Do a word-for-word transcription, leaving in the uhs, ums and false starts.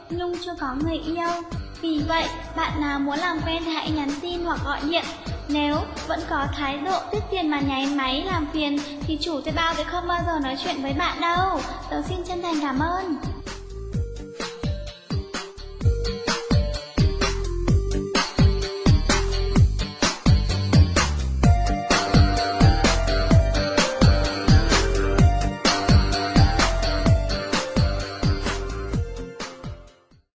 Nhung chưa có người yêu. Vì vậy, bạn nào muốn làm quen thì hãy nhắn tin hoặc gọi điện. Nếu vẫn có thái độ tiếc tiền mà nháy máy làm phiền thì chủ thuê bao sẽ không bao giờ nói chuyện với bạn đâu. Tớ xin chân thành cảm ơn.